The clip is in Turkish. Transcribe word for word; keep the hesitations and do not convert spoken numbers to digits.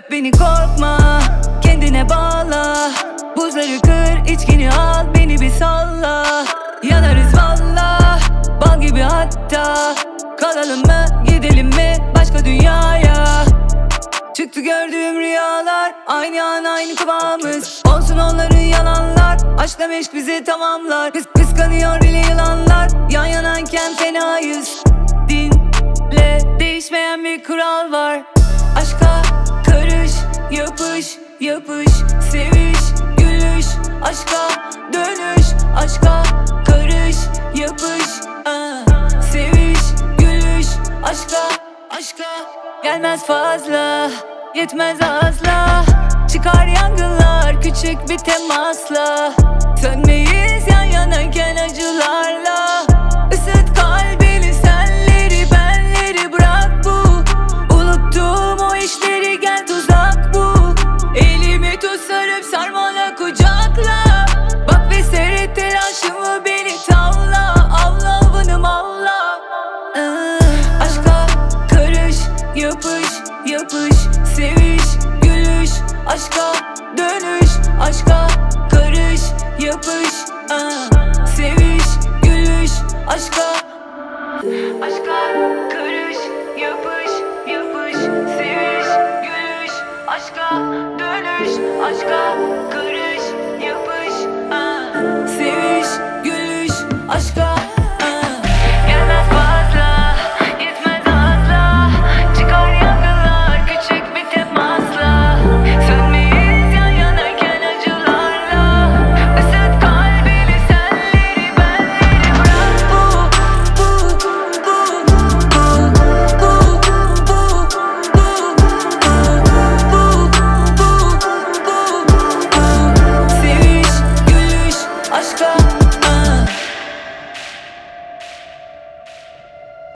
Öp beni korkma, kendine bağla. Buzları kır, içkini al, beni bir salla. Yanarız valla, bal gibi hatta. Kalalım mı, gidelim mi başka dünyaya? Çıktı gördüğüm rüyalar, aynı an aynı kıvamız. Olsun onların yalanlar, aşkla meşk bizi tamamlar. Kıs kıskanıyor bile yılanlar, yan yanayken fenayız. Dinle, değişmeyen bir kural var. Aşka karış, yapış, yapış. Seviş, gülüş, aşka dönüş. Aşka karış, yapış, ah. Seviş, gülüş, aşka, aşka. Gelmez fazla, yetmez asla. Çıkar yangınlar küçük bir temasla. Sönmeyiz yan yanayken acılarla.